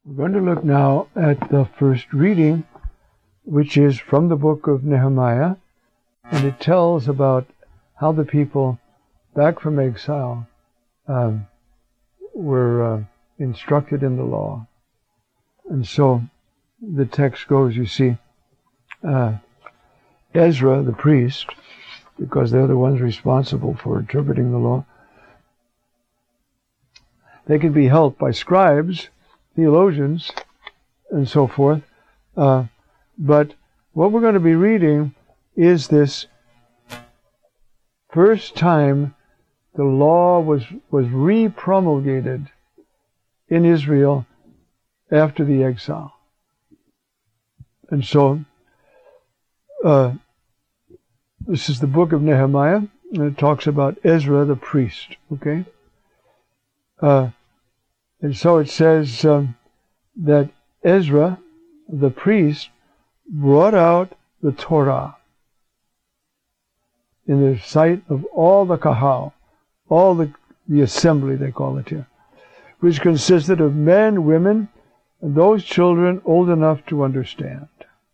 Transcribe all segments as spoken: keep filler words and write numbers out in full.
We're going to look now at the first reading, which is from the book of Nehemiah, and it tells about how the people back from exile um, were uh, instructed in the law. And so the text goes, you see, uh, Ezra, the priest, because they're the ones responsible for interpreting the law, they can be helped by scribes, theologians, and so forth. Uh, but what we're going to be reading is this first time the law was, was re-promulgated in Israel after the exile. And so, uh, this is the book of Nehemiah, and it talks about Ezra the priest, okay? Uh, and so it says um, that Ezra, the priest, brought out the Torah in the sight of all the kahal, all the, the assembly, they call it here, which consisted of men, women, and those children old enough to understand.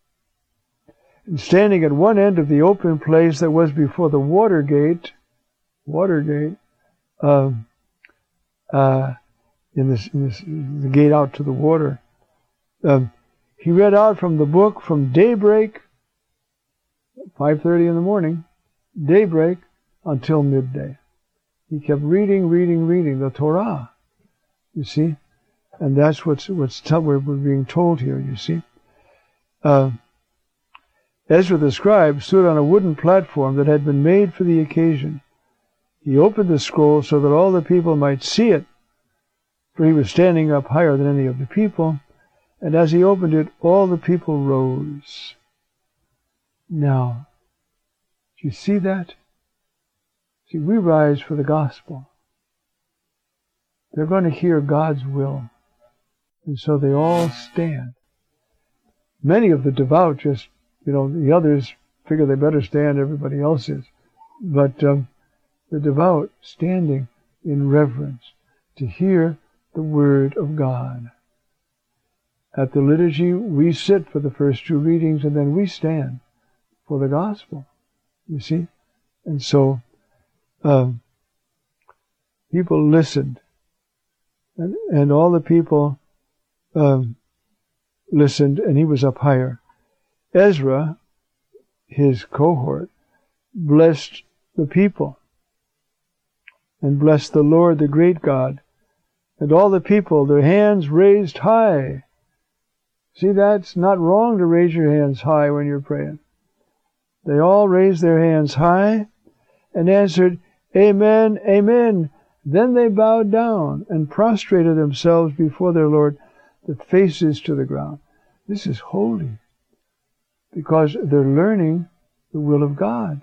And standing at one end of the open place that was before the water gate, water gate, um, uh, in, this, in this, the gate out to the water, um, he read out from the book from daybreak, five thirty in the morning, daybreak until midday. He kept reading, reading, reading the Torah, you see, and that's what's what's t- we're being told here. You see, uh, Ezra the scribe stood on a wooden platform that had been made for the occasion. He opened the scroll so that all the people might see it, for he was standing up higher than any of the people. And as he opened it, all the people rose. Now, do you see that? See, we rise for the gospel. They're going to hear God's will. And so they all stand. Many of the devout just, you know, the others figure they better stand, everybody else is. But um, the devout standing in reverence to hear the word of God. At the liturgy, we sit for the first two readings, and then we stand for the gospel, you see? And so, um, people listened, and, and all the people um, listened, and he was up higher. Ezra, his cohort, blessed the people, and blessed the Lord, the great God, and all the people, their hands raised high. See, that's not wrong to raise your hands high when you're praying. They all raised their hands high and answered, Amen, Amen. Then they bowed down and prostrated themselves before their Lord, their faces to the ground. This is holy, because they're learning the will of God.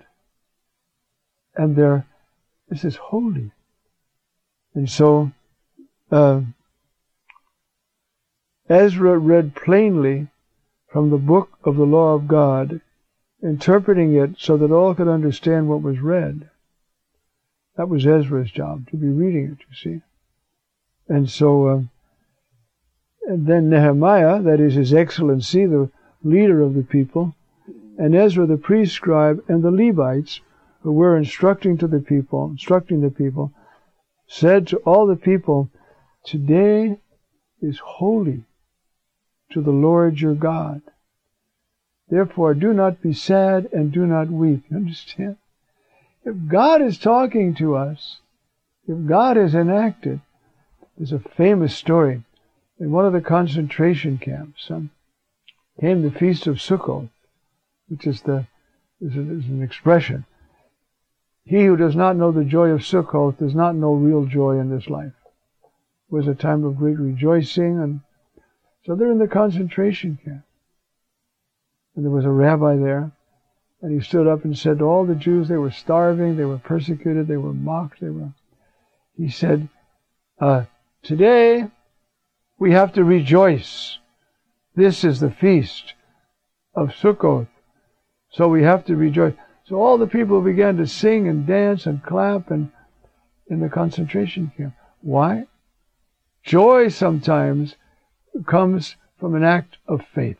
And they're, this is holy. And so, uh, Ezra read plainly from the book of the law of God, interpreting it so that all could understand what was read. That was Ezra's job, to be reading it, you see. And so, um, and then Nehemiah, that is His Excellency, the leader of the people, and Ezra the priest scribe, and the Levites, who were instructing to the people, instructing the people, said to all the people, Today is holy to the Lord your God. Therefore, do not be sad and do not weep. You understand? If God is talking to us, if God is enacted, there's a famous story. In one of the concentration camps um, came the Feast of Sukkot, which is, the, is, a, is an expression. He who does not know the joy of Sukkot does not know real joy in this life. It was a time of great rejoicing, and so they're in the concentration camp. And there was a rabbi there, and he stood up and said to all the Jews, they were starving, they were persecuted, they were mocked, they were... He said, uh, today we have to rejoice. This is the feast of Sukkot. So we have to rejoice. So all the people began to sing and dance and clap and in the concentration camp. Why? Joy sometimes comes from an act of faith.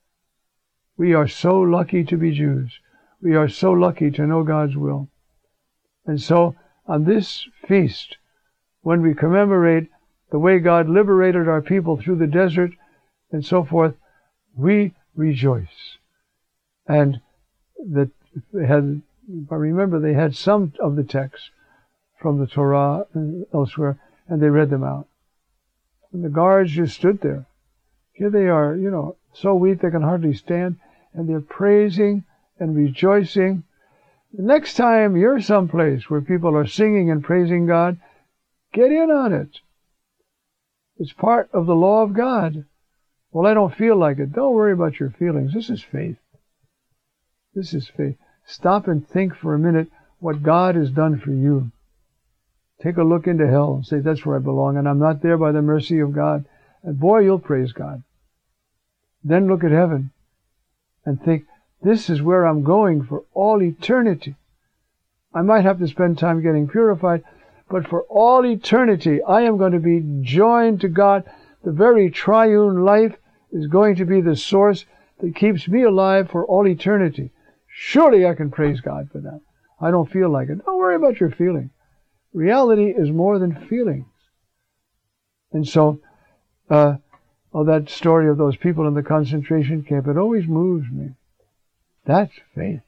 We are so lucky to be Jews. We are so lucky to know God's will. And so, on this feast, when we commemorate the way God liberated our people through the desert and so forth, we rejoice. And that they had, I remember they had some of the texts from the Torah and elsewhere, and they read them out. And the guards just stood there. Here they are, you know, so weak they can hardly stand, and they're praising and rejoicing. The next time you're someplace where people are singing and praising God, get in on it. It's part of the law of God. Well, I don't feel like it. Don't worry about your feelings. This is faith. This is faith. Stop and think for a minute what God has done for you. Take a look into hell and say, that's where I belong, and I'm not there by the mercy of God. And boy, you'll praise God. Then look at heaven and think, this is where I'm going for all eternity. I might have to spend time getting purified, but for all eternity, I am going to be joined to God. The very triune life is going to be the source that keeps me alive for all eternity. Surely I can praise God for that. I don't feel like it. Don't worry about your feeling. Reality is more than feelings. And so, uh, oh, that story of those people in the concentration camp, it always moves me. That's faith.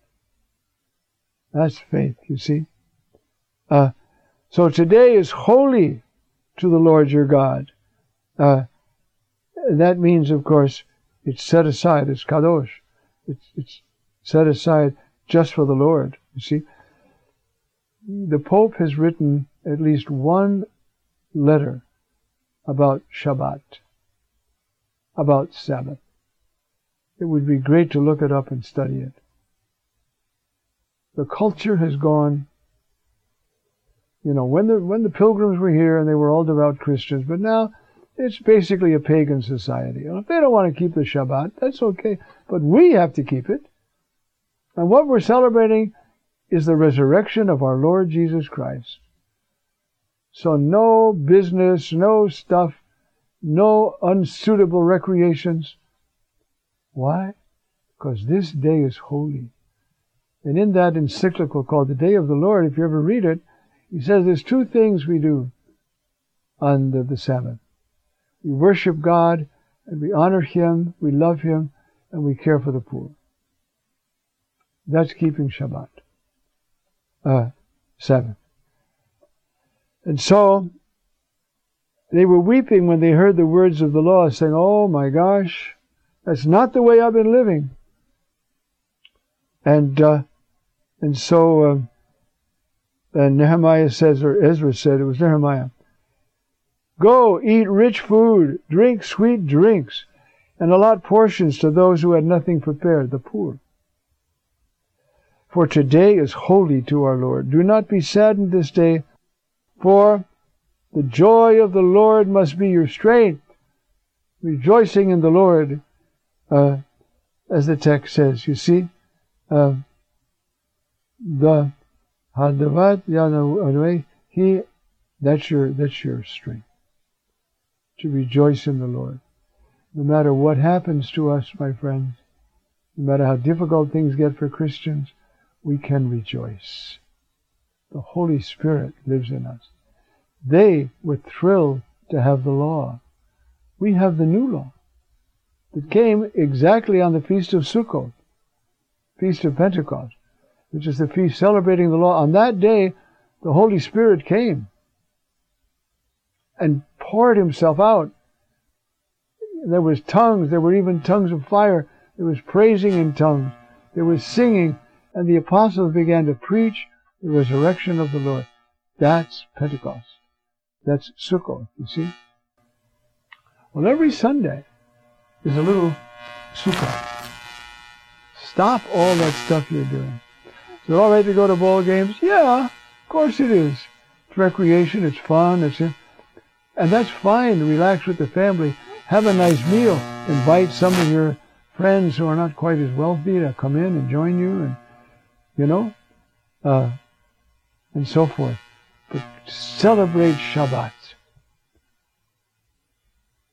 That's faith, you see. Uh, so today is holy to the Lord your God. Uh, that means, of course, it's set aside. It's kadosh. It's, it's set aside just for the Lord, you see. The Pope has written at least one letter about Shabbat, about Sabbath. It would be great to look it up and study it. The culture has gone, you know, when the, when the pilgrims were here and they were all devout Christians, but now it's basically a pagan society. And if they don't want to keep the Shabbat, that's okay. But we have to keep it. And what we're celebrating is the resurrection of our Lord Jesus Christ. So no business, no stuff, no unsuitable recreations. Why? Because this day is holy. And in that encyclical called The Day of the Lord, if you ever read it, he says there's two things we do on the, the Sabbath. We worship God, and we honor Him, we love Him, and we care for the poor. That's keeping Shabbat. Uh, Sabbath. And so, they were weeping when they heard the words of the law, saying, oh my gosh, that's not the way I've been living. And, uh, and so, uh, and Nehemiah says, or Ezra said, it was Nehemiah, go, eat rich food, drink sweet drinks, and allot portions to those who had nothing prepared, the poor. For today is holy to our Lord. Do not be saddened this day, for the joy of the Lord must be your strength. Rejoicing in the Lord, uh, as the text says. You see, uh, the Hadavat Yahweh, He, that's your, that's your strength. To rejoice in the Lord. No matter what happens to us, my friends, no matter how difficult things get for Christians, we can rejoice. The Holy Spirit lives in us. They were thrilled to have the law. We have the new law that came exactly on the Feast of Sukkot, Feast of Pentecost, which is the feast celebrating the law. On that day, the Holy Spirit came and poured Himself out. There was tongues, there were even tongues of fire, there was praising in tongues, there was singing, and the apostles began to preach the resurrection of the Lord. That's Pentecost. That's Sukkot, you see. Well, every Sunday is a little Sukkot. Stop all that stuff you're doing. Is it all right to go to ball games? Yeah, of course it is. It's recreation, it's fun, it's in, and that's fine to relax with the family. Have a nice meal. Invite some of your friends who are not quite as wealthy to come in and join you, and you know, uh, and so forth. But celebrate Shabbat.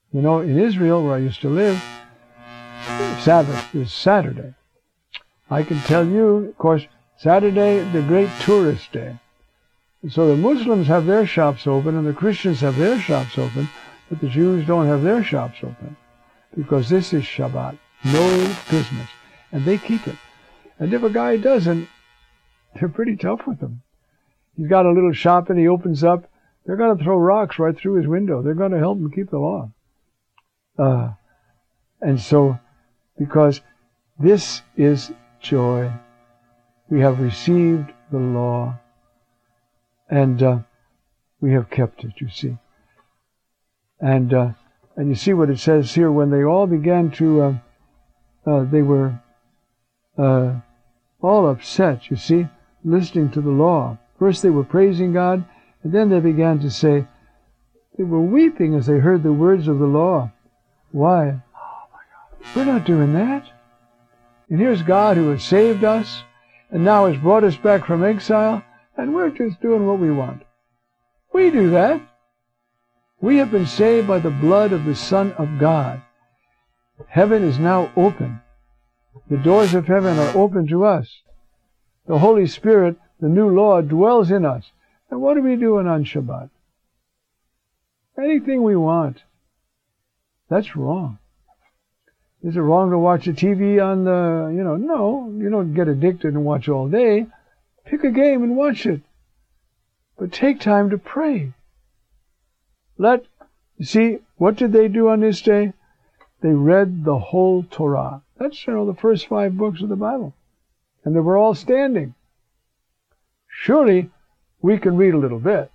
You know, in Israel, where I used to live, Sabbath is Saturday. I can tell you, of course, Saturday, the great tourist day. So the Muslims have their shops open and the Christians have their shops open, but the Jews don't have their shops open because this is Shabbat, no business, and they keep it. And if a guy doesn't, they're pretty tough with him. He's got a little shop and he opens up, they're going to throw rocks right through his window. They're going to help him keep the law. Uh, and so, because this is joy, we have received the law, and uh, we have kept it, you see. And uh, and you see what it says here, when they all began to, uh, uh, they were uh, all upset, you see, listening to the law. First they were praising God, and then they began to say, they were weeping as they heard the words of the law. Why? Oh my God, we're not doing that. And here's God who has saved us, and now has brought us back from exile, and we're just doing what we want. We do that. We have been saved by the blood of the Son of God. Heaven is now open. The doors of heaven are open to us. The Holy Spirit, the new law, dwells in us. And what are we doing on Shabbat? Anything we want. That's wrong. Is it wrong to watch a T V on the, you know, no, you don't get addicted and watch all day. Pick a game and watch it. But take time to pray. Let, you see, what did they do on this day? They read the whole Torah. That's, you know, the first five books of the Bible. And they were all standing. Surely, we can read a little bit.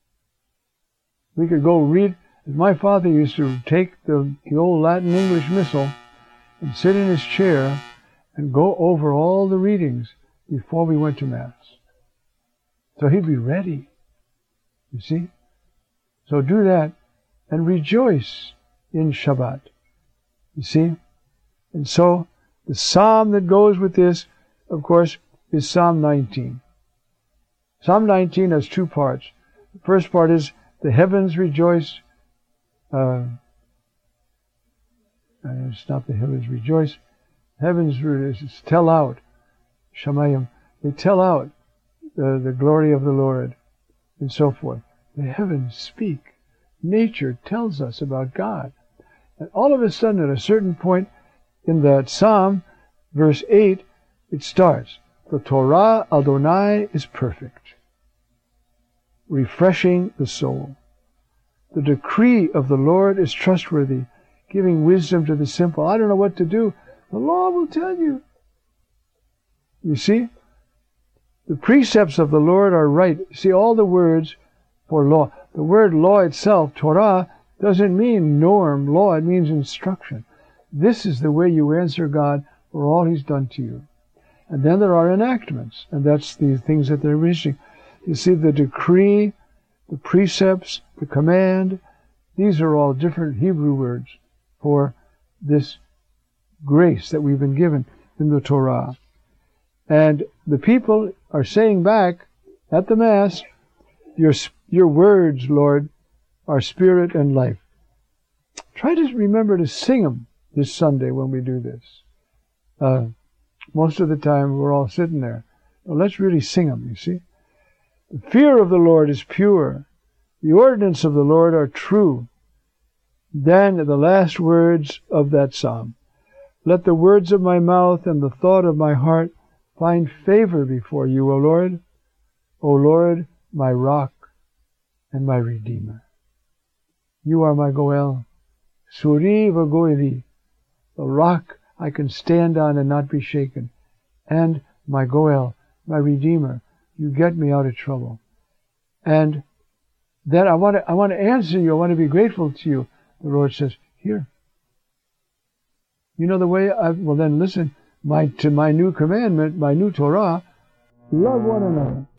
We could go read. My father used to take the, the old Latin English Missal and sit in his chair and go over all the readings before we went to Mass. So he'd be ready, you see. So do that and rejoice in Shabbat, you see. And so the psalm that goes with this, of course, is Psalm nineteen. Psalm nineteen has two parts. The first part is the heavens rejoice. Uh, it's not the heavens rejoice. Heavens tell out. Shamayim. They tell out the, the glory of the Lord and so forth. The heavens speak. Nature tells us about God. And all of a sudden, at a certain point in that psalm, verse eight, it starts, the Torah Adonai is perfect, refreshing the soul. The decree of the Lord is trustworthy, giving wisdom to the simple. I don't know what to do. The law will tell you. You see? The precepts of the Lord are right. See, all the words for law. The word law itself, Torah, doesn't mean norm, law. It means instruction. This is the way you answer God for all He's done to you. And then there are enactments, and that's the things that they're reaching. You see, the decree, the precepts, the command, these are all different Hebrew words for this grace that we've been given in the Torah. And the people are saying back at the Mass, your, your words, Lord, are spirit and life. Try to remember to sing them this Sunday when we do this. Uh, most of the time we're all sitting there. Well, let's really sing them, you see. The fear of the Lord is pure. The ordinance of the Lord are true. Then the last words of that psalm. Let the words of my mouth and the thought of my heart find favor before you, O Lord. O Lord, my rock and my redeemer. You are my Goel. Suri v'goeli. The rock I can stand on and not be shaken. And my Goel, my redeemer. You get me out of trouble. And then I want to, I want to answer you. I want to be grateful to you. The Lord says, here. You know the way I, well then listen, my, to my new commandment, my new Torah, love one another.